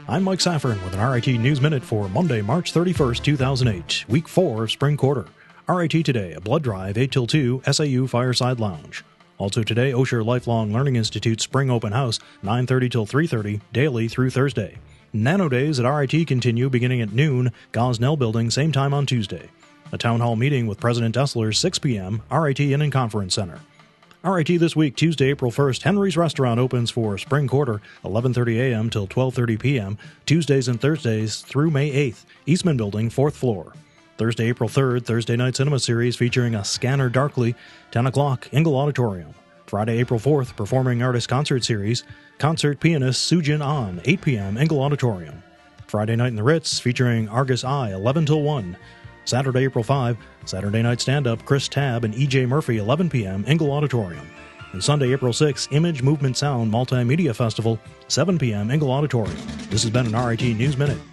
I'm Mike Saffron with an RIT News Minute for Monday, March 31st, 2008, Week 4 of Spring Quarter. RIT Today, a blood drive, 8 till 2, SAU Fireside Lounge. Also today, Osher Lifelong Learning Institute Spring Open House, 9:30 till 3:30, daily through Thursday. Nano Days at RIT continue beginning at noon, Gosnell Building, same time on Tuesday. A town hall meeting with President Dessler, 6 p.m., RIT Inn and Conference Center. RIT this week, Tuesday, April 1st, Henry's Restaurant opens for Spring Quarter, 11:30 a.m. till 12:30 p.m., Tuesdays and Thursdays through May 8th, Eastman Building, 4th floor. Thursday, April 3rd, Thursday Night Cinema Series featuring A Scanner Darkly, 10 o'clock, Ingle Auditorium. Friday, April 4th, Performing Artist Concert Series, concert pianist Sujin An, 8 p.m., Ingle Auditorium. Friday Night in the Ritz featuring Argus Eye, 11 till 1. Saturday, April 5, Saturday Night Stand-Up, Chris Tabb and E.J. Murphy, 11 p.m., Ingle Auditorium. And Sunday, April 6, Image Movement Sound Multimedia Festival, 7 p.m., Ingle Auditorium. This has been an RIT News Minute.